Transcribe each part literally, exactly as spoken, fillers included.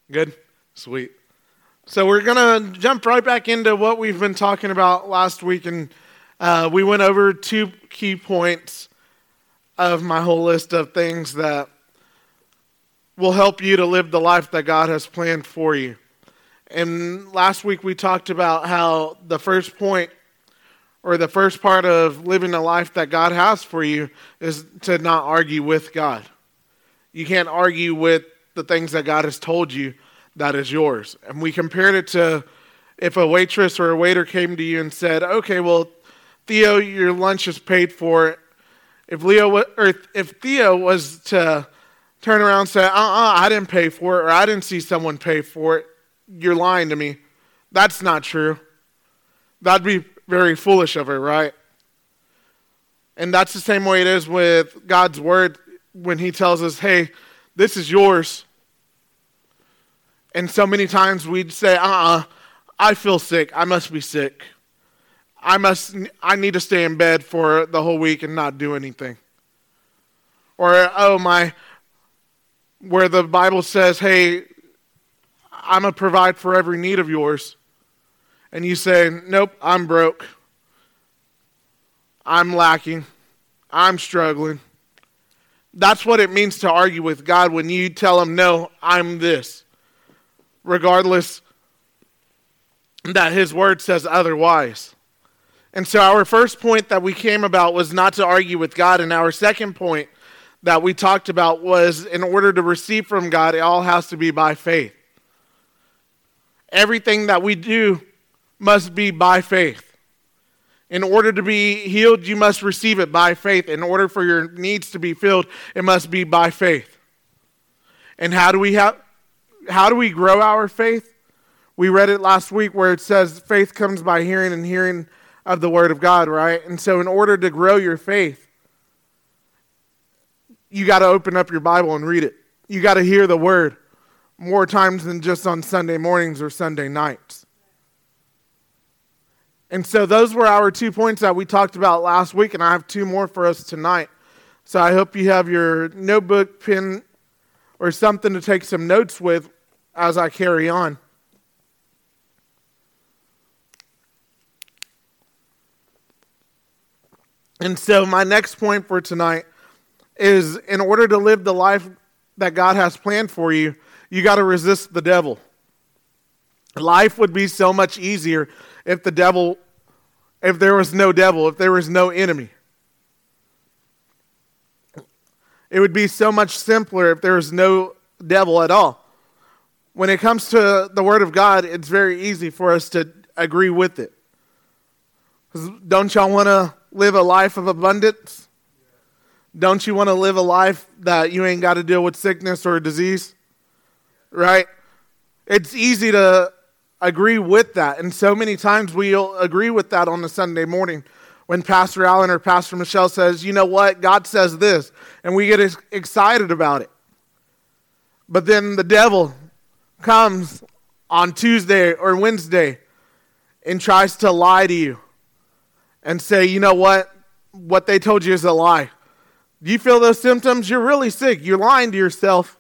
Good? Sweet. So we're going to jump right back into what we've been talking about last week, and uh, we went over two key points of my whole list of things that will help you to live the life that God has planned for you. And last week we talked about how the first point, or the first part of living the life that God has for you, is to not argue with God. You can't argue with the things that God has told you that is yours. And we compared it to if a waitress or a waiter came to you and said, okay, well, Theo, your lunch is paid for. If Leo or if Theo was to turn around and say, uh-uh, I didn't pay for it, or I didn't see someone pay for it, you're lying to me. That's not true. That'd be very foolish of her, right? And that's the same way it is with God's word when he tells us, hey, this is yours. And so many times we'd say, uh-uh, I feel sick. I must be sick. I must. I need to stay in bed for the whole week and not do anything. Or, oh, my, where the Bible says, hey, I'm going to provide for every need of yours. And you say, nope, I'm broke. I'm lacking. I'm struggling. That's what it means to argue with God when you tell him, no, I'm this. Regardless that his word says otherwise. And so our first point that we came about was not to argue with God. And our second point that we talked about was in order to receive from God, it all has to be by faith. Everything that we do must be by faith. In order to be healed, you must receive it by faith. In order for your needs to be filled, it must be by faith. And how do we have, how do we grow our faith? We read it last week where it says faith comes by hearing and hearing of the word of God, right? And so in order to grow your faith, you got to open up your Bible and read it. You got to hear the word more times than just on Sunday mornings or Sunday nights. And so those were our two points that we talked about last week, and I have two more for us tonight. So I hope you have your notebook, pen, or something to take some notes with as I carry on. And so my next point for tonight is in order to live the life that God has planned for you, you got to resist the devil. Life would be so much easier if the devil, if there was no devil, if there was no enemy. It would be so much simpler if there was no devil at all. When it comes to the Word of God, it's very easy for us to agree with it. 'Cause don't y'all want to live a life of abundance? Don't you want to live a life that you ain't got to deal with sickness or disease? Right? It's easy to agree with that. And so many times we'll agree with that on a Sunday morning when Pastor Allen or Pastor Michelle says, you know what, God says this. And we get ex- excited about it. But then the devil comes on Tuesday or Wednesday and tries to lie to you and say, you know what, what they told you is a lie. Do you feel those symptoms? You're really sick. You're lying to yourself.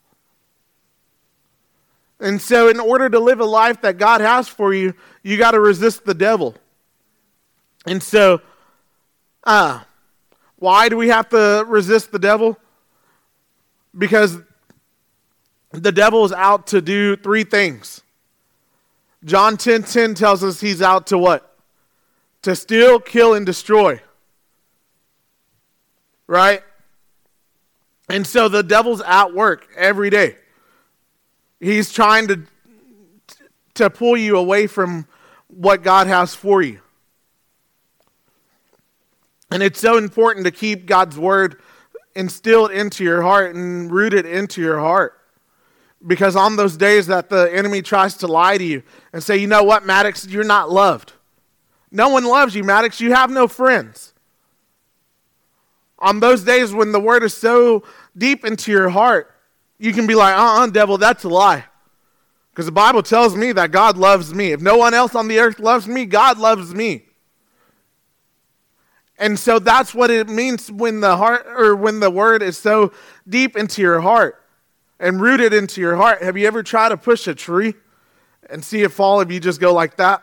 And so in order to live a life that God has for you, you got to resist the devil. And so, uh, why do we have to resist the devil? Because the devil is out to do three things. John ten ten tells us he's out to what? To steal, kill, and destroy. Right? And so the devil's at work every day. He's trying to, to pull you away from what God has for you. And it's so important to keep God's word instilled into your heart and rooted into your heart. Because on those days that the enemy tries to lie to you and say, you know what, Maddox, you're not loved. No one loves you, Maddox. You have no friends. On those days when the word is so deep into your heart, you can be like, uh-uh, devil, that's a lie. Because the Bible tells me that God loves me. If no one else on the earth loves me, God loves me. And so that's what it means when the heart or when the word is so deep into your heart. and root it into your heart. Have you ever tried to push a tree and see it fall if you just go like that?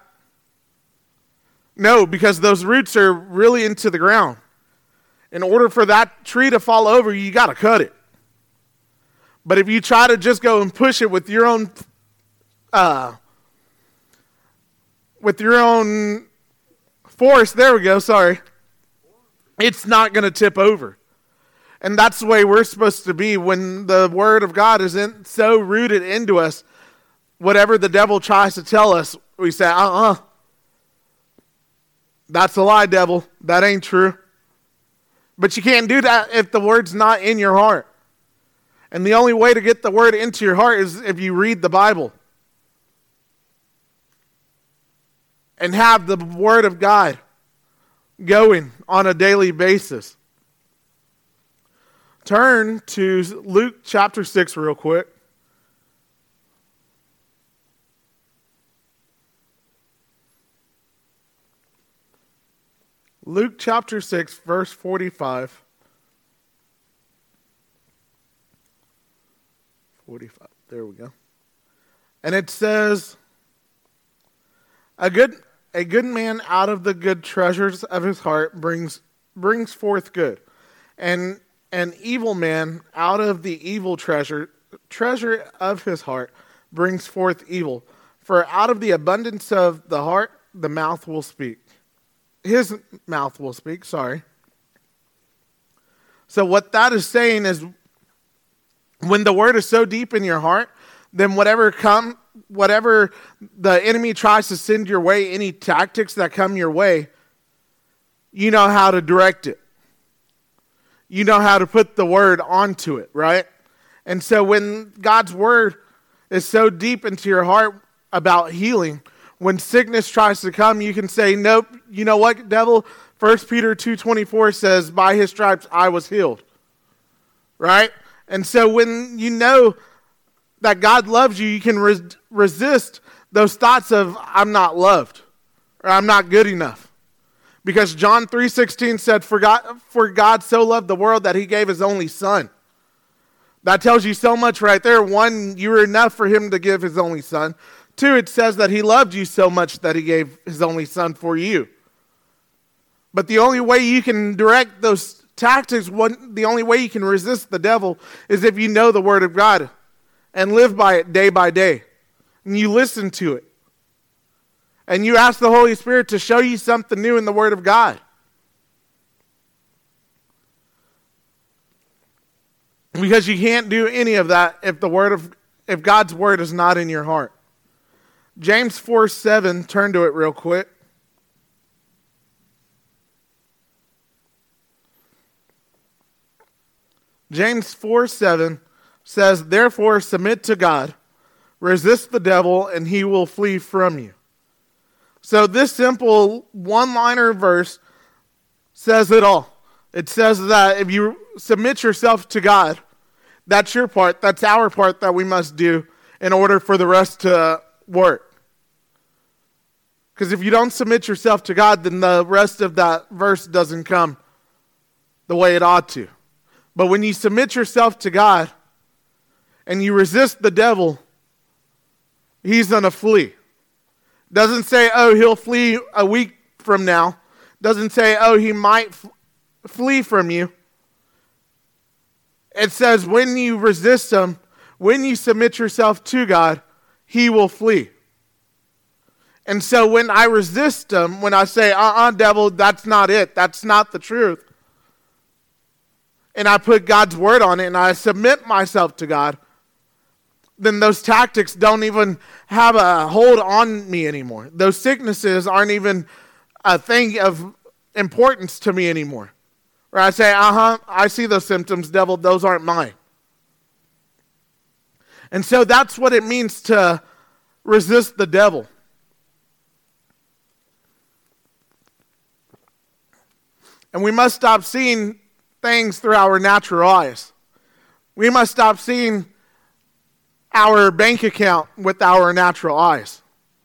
No, because those roots are really into the ground. In order for that tree to fall over, you got to cut it. But if you try to just go and push it with your own, uh, with your own force, there we go, sorry, it's not going to tip over. And that's the way we're supposed to be when the Word of God isn't so rooted into us. Whatever the devil tries to tell us, we say, uh-uh. That's a lie, devil. That ain't true. But you can't do that if the Word's not in your heart. And the only way to get the Word into your heart is if you read the Bible. And have the Word of God going on a daily basis. Turn to Luke chapter six real quick. Luke chapter six, verse forty-five. forty-five, there we go. And it says, A good a good man out of the good treasures of his heart brings brings forth good. And an evil man out of the evil treasure treasure of his heart brings forth evil. For out of the abundance of the heart the mouth will speak. His mouth will speak, sorry. So what that is saying is when the Word is so deep in your heart, then whatever come, whatever the enemy tries to send your way, any tactics that come your way, you know how to direct it. You know how to put the Word onto it, right? And so when God's Word is so deep into your heart about healing, when sickness tries to come, you can say, nope, you know what, devil? First Peter two twenty-four says, by his stripes I was healed. Right? And so when you know that God loves you, you can res- resist those thoughts of, I'm not loved, or I'm not good enough. Because John three sixteen said, for God, for God so loved the world that he gave his only son. That tells you so much right there. One, you were enough for him to give his only son. Two, it says that he loved you so much that he gave his only son for you. But the only way you can direct those tactics, one, the only way you can resist the devil is if you know the Word of God and live by it day by day. And you listen to it. And you ask the Holy Spirit to show you something new in the Word of God. Because you can't do any of that if the Word of if God's Word is not in your heart. James four seven, turn to it real quick. James four seven says, therefore submit to God, resist the devil, and he will flee from you. So this simple one-liner verse says it all. It says that if you submit yourself to God, that's your part, that's our part that we must do in order for the rest to work. Because if you don't submit yourself to God, then the rest of that verse doesn't come the way it ought to. But when you submit yourself to God and you resist the devil, he's going to flee. Doesn't say, oh, he'll flee a week from now. Doesn't say, oh, he might f- flee from you. It says when you resist him, when you submit yourself to God, he will flee. And so when I resist him, when I say, uh-uh, devil, that's not it. That's not the truth. And I put God's word on it and I submit myself to God, then those tactics don't even have a hold on me anymore. Those sicknesses aren't even a thing of importance to me anymore. Where I say, uh-huh, I see those symptoms, devil, those aren't mine. And so that's what it means to resist the devil. And we must stop seeing things through our natural eyes. We must stop seeing our bank account with our natural eyes.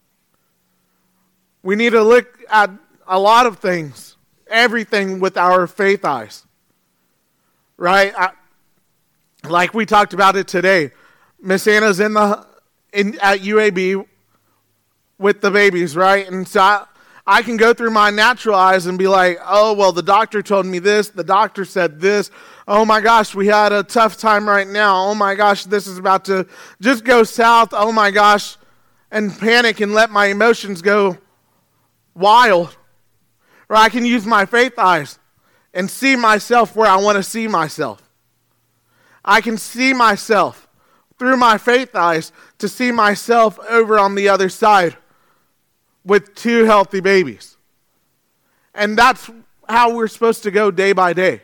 We need to look at a lot of things, everything with our faith eyes. Right? I, like we talked about it today. Miss Anna's in the in at U A B with the babies, right? And so I, I can go through my natural eyes and be like, oh, well, the doctor told me this. The doctor said this. Oh, my gosh, we had a tough time right now. Oh, my gosh, this is about to just go south. Oh, my gosh, and panic and let my emotions go wild. Or I can use my faith eyes and see myself where I want to see myself. I can see myself through my faith eyes to see myself over on the other side with two healthy babies. And that's how we're supposed to go day by day.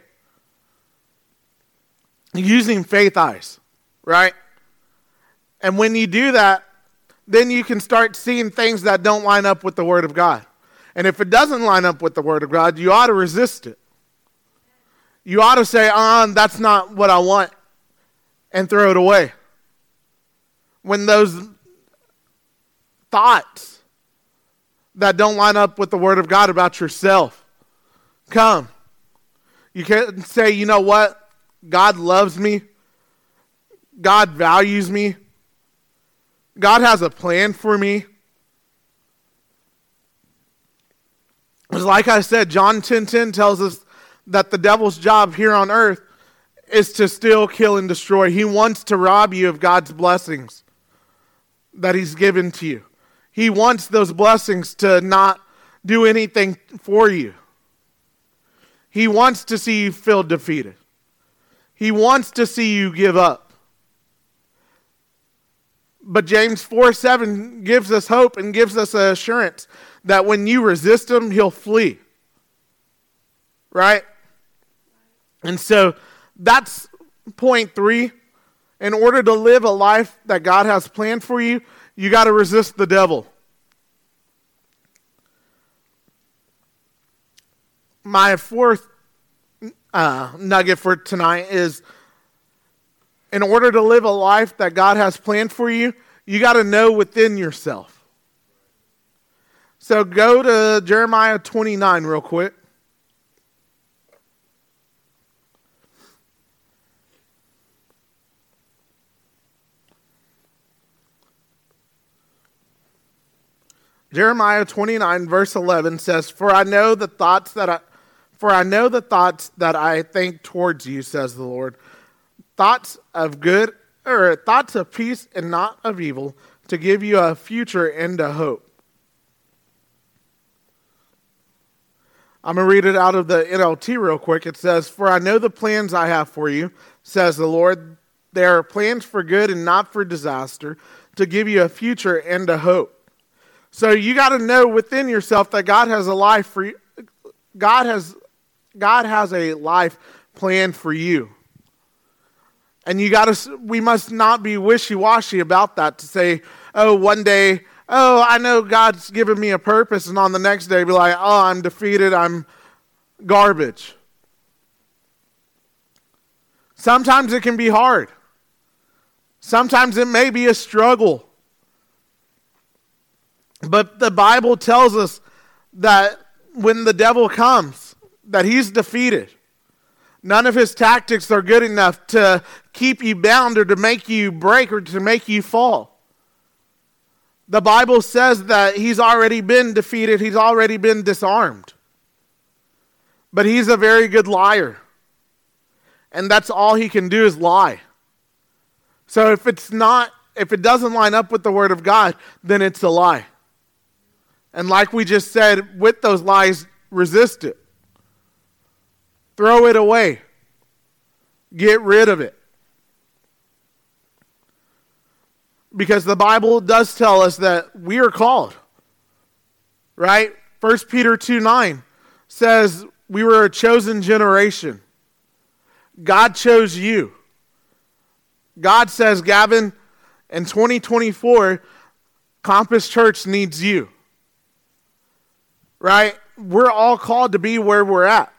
Using faith eyes, right? And when you do that, then you can start seeing things that don't line up with the Word of God. And if it doesn't line up with the Word of God, you ought to resist it. You ought to say, ah, uh, that's not what I want, and throw it away. When those thoughts that don't line up with the Word of God about yourself come, you can say, you know what? God loves me. God values me. God has a plan for me. Because like I said, John ten ten tells us that the devil's job here on earth is to steal, kill, and destroy. He wants to rob you of God's blessings that he's given to you. He wants those blessings to not do anything for you. He wants to see you feel defeated. He wants to see you give up. But James four seven gives us hope and gives us an assurance that when you resist him, he'll flee. Right? And so that's point three. In order to live a life that God has planned for you, you got to resist the devil. My fourth uh, nugget for tonight is, in order to live a life that God has planned for you, you got to know within yourself. So go to Jeremiah twenty-nine real quick. Jeremiah twenty-nine verse eleven says, "For I know the thoughts that I for I know the thoughts that I think towards you, says the Lord, thoughts of good or thoughts of peace and not of evil, to give you a future and a hope." I'm going to read it out of the N L T real quick. It says, "For I know the plans I have for you, says the Lord. They are plans for good and not for disaster, to give you a future and a hope." So you got to know within yourself that God has a life for you. God has, God has a life planned for you. And you got to, we must not be wishy-washy about that to say, oh, one day, oh, I know God's given me a purpose, and on the next day be like, oh, I'm defeated, I'm garbage. Sometimes it can be hard. Sometimes it may be a struggle. But the Bible tells us that when the devil comes, that he's defeated. None of his tactics are good enough to keep you bound or to make you break or to make you fall. The Bible says that he's already been defeated. He's already been disarmed. But he's a very good liar. And that's all he can do is lie. So if it's not, if it doesn't line up with the Word of God, then it's a lie. And like we just said, with those lies, resist it. Throw it away. Get rid of it. Because the Bible does tell us that we are called. Right? First Peter two nine says we were a chosen generation. God chose you. God says, Gavin, in twenty twenty-four, Compass Church needs you. Right? We're all called to be where we're at.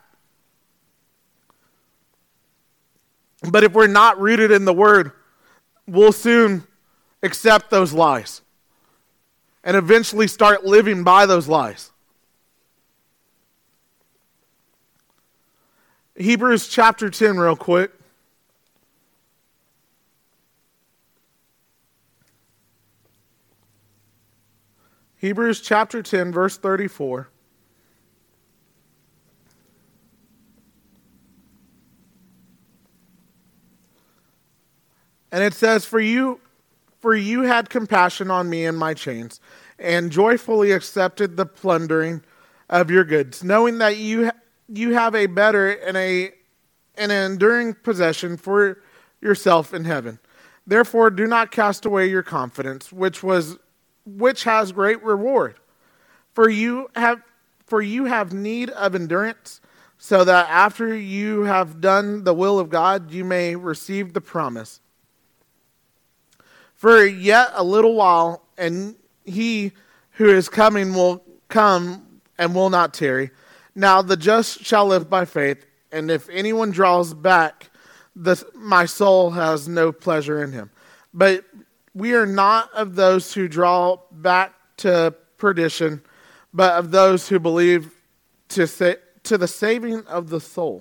But if we're not rooted in the Word, we'll soon accept those lies and eventually start living by those lies. Hebrews chapter ten real quick. Hebrews chapter ten, verse thirty-four. And it says, For you, for you had compassion on me in my chains, and joyfully accepted the plundering of your goods, knowing that you you have a better and a an enduring possession for yourself in heaven. Therefore, do not cast away your confidence, which was which has great reward. For you have for you have need of endurance, so that after you have done the will of God, you may receive the promise. For yet a little while, and he who is coming will come and will not tarry. Now the just shall live by faith, and if anyone draws back, the, my soul has no pleasure in him. But we are not of those who draw back to perdition, but of those who believe to sa- to the saving of the soul.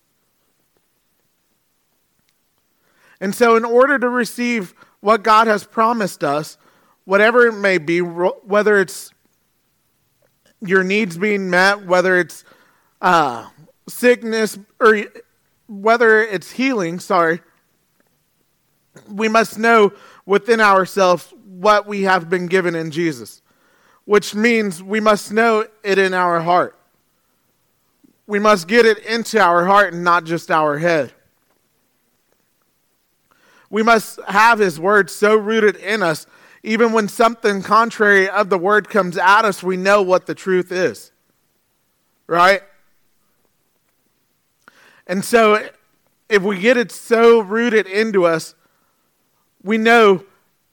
And so in order to receive what God has promised us, whatever it may be, whether it's your needs being met, whether it's uh, sickness, or whether it's healing, sorry, we must know within ourselves what we have been given in Jesus, which means we must know it in our heart. We must get it into our heart and not just our head. We must have his word so rooted in us, even when something contrary of the word comes at us, we know what the truth is. Right? And so, if we get it so rooted into us, we know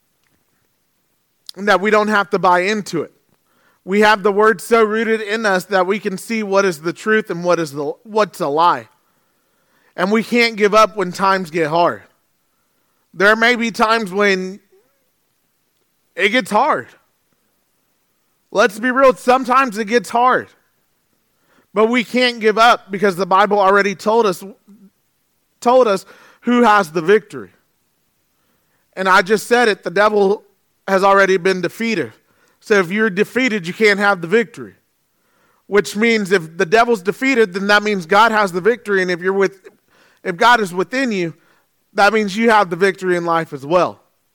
that we don't have to buy into it. We have the word so rooted in us that we can see what is the truth and what is the what's a lie. And we can't give up when times get hard. There may be times when it gets hard. Let's be real, sometimes it gets hard. But we can't give up because the Bible already told us told us who has the victory. And I just said it, the devil has already been defeated. So if you're defeated, you can't have the victory. Which means if the devil's defeated, then that means God has the victory. And if you're with if God is within you, that means you have the victory in life as well.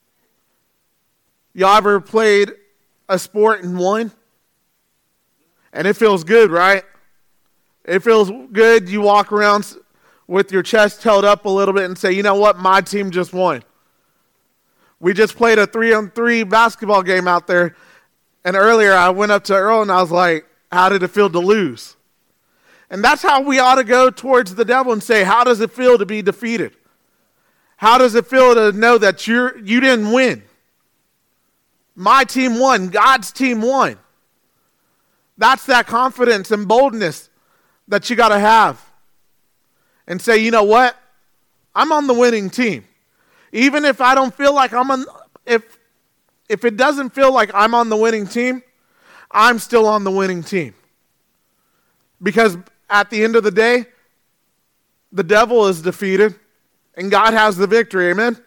Y'all ever played a sport and won? And it feels good, right? It feels good. You walk around with your chest held up a little bit and say, you know what? My team just won. We just played a three-on-three basketball game out there. And earlier I went up to Earl and I was like, how did it feel to lose? And that's how we ought to go towards the devil and say, how does it feel to be defeated? How does it feel to know that you're, you didn't win? My team won. God's team won. That's that confidence and boldness that you got to have. And say, you know what? I'm on the winning team. Even if I don't feel like I'm on, if, if it doesn't feel like I'm on the winning team, I'm still on the winning team. Because at the end of the day, the devil is defeated. And God has the victory, amen?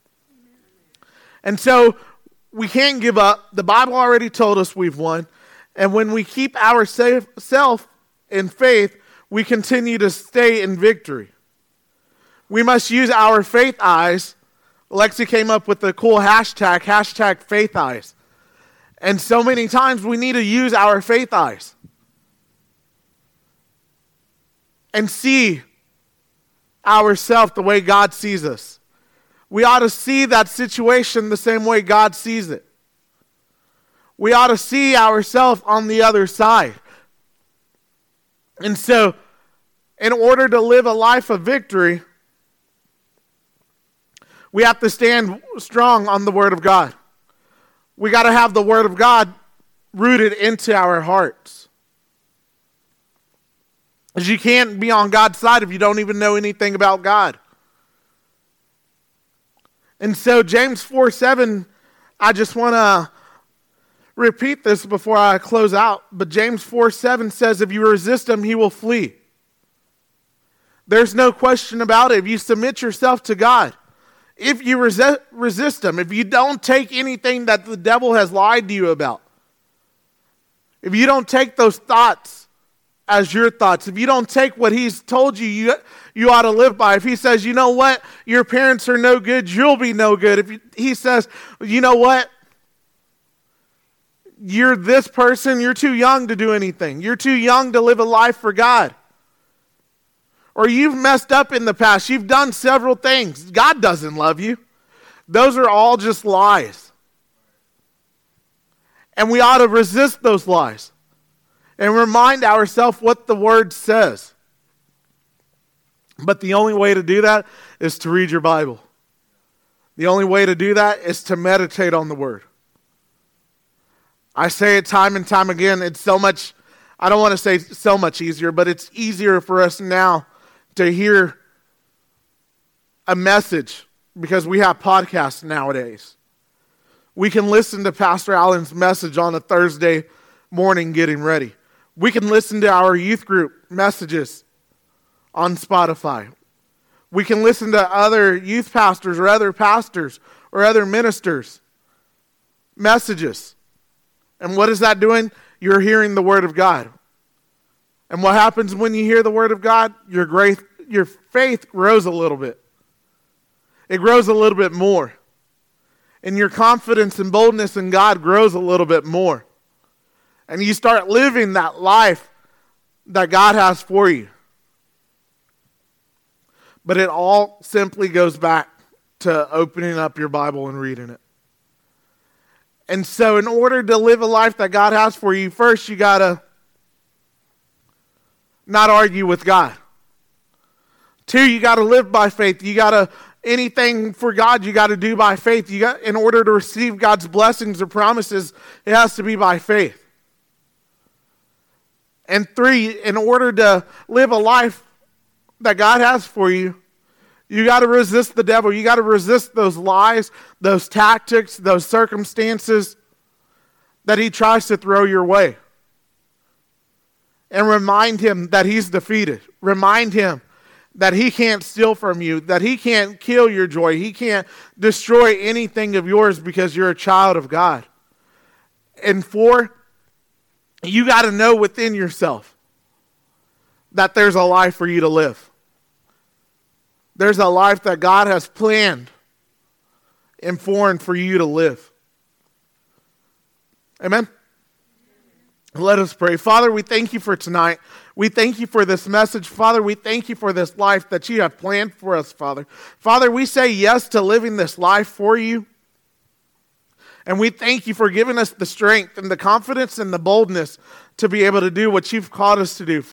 And so, we can't give up. The Bible already told us we've won. And when we keep ourselves in faith, we continue to stay in victory. We must use our faith eyes. Lexi came up with the cool hashtag, hashtag faith eyes. And so many times we need to use our faith eyes. And see ourselves the way God sees us. We ought to see that situation the same way God sees it. We ought to see ourselves on the other side. And so, in order to live a life of victory, we have to stand strong on the Word of God. We got to have the Word of God rooted into our hearts. Because you can't be on God's side if you don't even know anything about God. And so James four seven, I just want to repeat this before I close out. But James four seven says, if you resist him, he will flee. There's no question about it. If you submit yourself to God, if you resist, resist him, if you don't take anything that the devil has lied to you about, if you don't take those thoughts as your thoughts, if you don't take what he's told you, you, you ought to live by, if he says, you know what, your parents are no good, you'll be no good. If you, he says, you know what, you're this person, you're too young to do anything. You're too young to live a life for God. Or you've messed up in the past. You've done several things. God doesn't love you. Those are all just lies. And we ought to resist those lies and remind ourselves what the Word says. But the only way to do that is to read your Bible. The only way to do that is to meditate on the Word. I say it time and time again, it's so much, I don't want to say so much easier, but it's easier for us now to hear a message because we have podcasts nowadays. We can listen to Pastor Allen's message on a Thursday morning getting ready. We can listen to our youth group messages on Spotify. We can listen to other youth pastors or other pastors or other ministers' messages. And what is that doing? You're hearing the Word of God. And what happens when you hear the Word of God? Your grace, your faith grows a little bit. It grows a little bit more. And your confidence and boldness in God grows a little bit more. And you start living that life that God has for you. But it all simply goes back to opening up your Bible and reading it. And so in order to live a life that God has for you, first you got to not argue with God. Two, you got to live by faith. You got to, anything for God, you got to do by faith. You got, in order to receive God's blessings or promises, it has to be by faith. And three, in order to live a life that God has for you, you got to resist the devil. You got to resist those lies, those tactics, those circumstances that he tries to throw your way. And remind him that he's defeated. Remind him that he can't steal from you, that he can't kill your joy. He can't destroy anything of yours because you're a child of God. And four, you got to know within yourself that there's a life for you to live. There's a life that God has planned and formed for you to live. Amen? Let us pray. Father, we thank you for tonight. We thank you for this message. Father, we thank you for this life that you have planned for us, Father. Father, we say yes to living this life for you. And we thank you for giving us the strength and the confidence and the boldness to be able to do what you've called us to do.